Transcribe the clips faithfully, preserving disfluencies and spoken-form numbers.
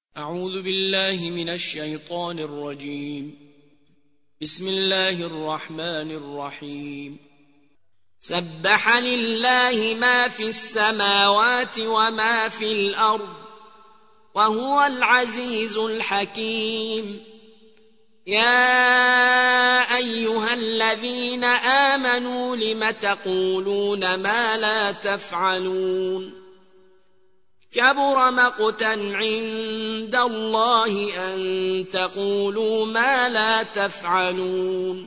أعوذ بالله من الشيطان الرجيم. بسم الله الرحمن الرحيم. سبح لله ما في السماوات وما في الأرض وهو العزيز الحكيم. يا أيها الذين آمنوا لم تقولون ما لا تفعلون؟ كبر مقتا عند الله أن تقولوا ما لا تفعلون.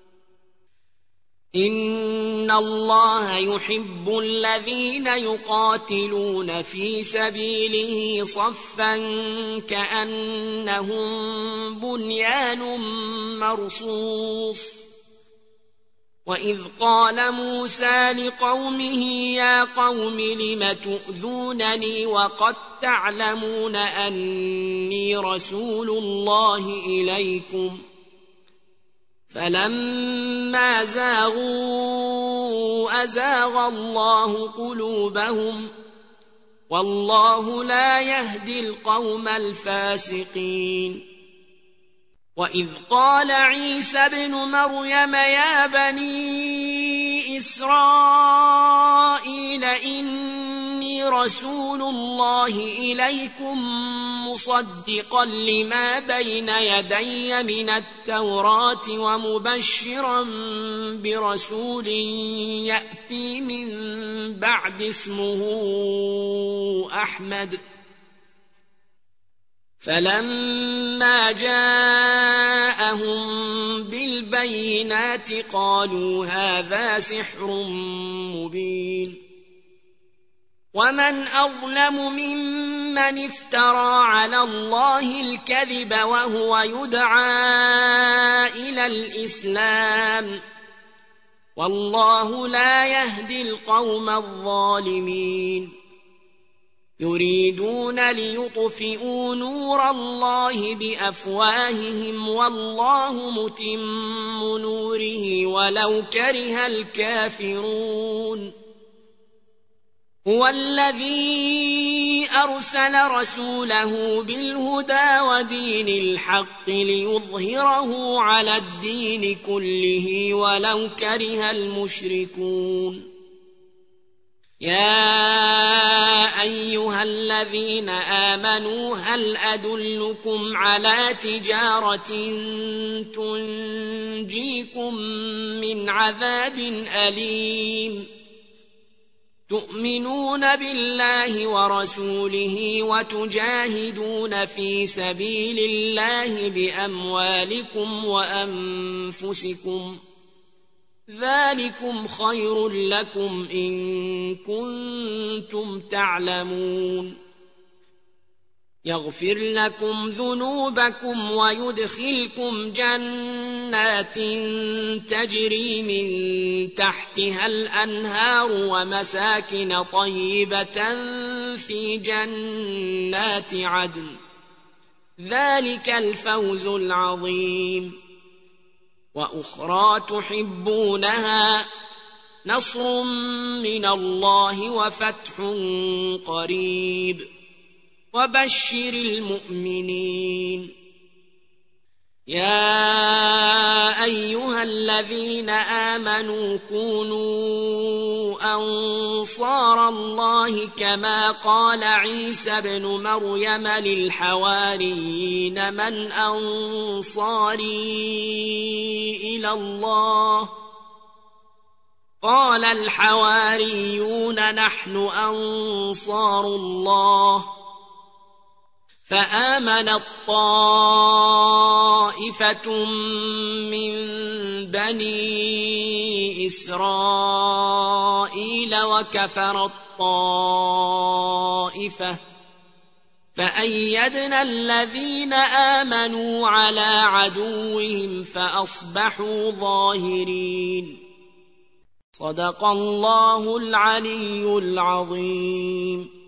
إن الله يحب الذين يقاتلون في سبيله صفا كأنهم بنيان مرصوص. وإذ قال موسى لقومه يا قوم لم تؤذونني وقد تعلمون أني رسول الله إليكم؟ فلما زاغوا أزاغ الله قلوبهم والله لا يهدي القوم الفاسقين. وإذ قال عيسى ابن مريم يا بني إسرائيل إني رسول الله إليكم مصدقا لما بين يدي من التوراة ومبشرا برسول يأتي من بعد اسمه أحمد. فلما جاءهم بالبينات قالوا هذا سحر مبين. ومن أظلم ممن افترى على الله الكذب وهو يدعى إلى الإسلام والله لا يهدي القوم الظالمين. يريدون ليطفئوا نور الله بأفواههم والله متم نوره ولو كره الكافرون. هو الذي أرسل رسوله بالهدى ودين الحق ليظهره على الدين كله ولو كره المشركون. يا أيها الذين آمنوا هل أدلكم على تجارة تنجيكم من عذاب أليم؟ تؤمنون بالله ورسوله وتجاهدون في سبيل الله بأموالكم وأنفسكم ذلكم خير لكم إن كنتم تعلمون. يغفر لكم ذنوبكم ويدخلكم جنات تجري من تحتها الأنهار ومساكن طيبة في جنات عدن ذلك الفوز العظيم. وأخرى تحبونها نصر من الله وفتح قريب وبشر المؤمنين. يا أيها الذين آمنوا كونوا أنصار الله كما قال عيسى ابن مريم للحواريين من أنصاري إلى الله؟ قال الحواريون نحن أنصار الله. فآمنت طائفة من بني إسرائيل وكفرت طائفة فأيدنا الذين آمنوا على عدوهم فأصبحوا ظاهرين. صدق الله العلي العظيم.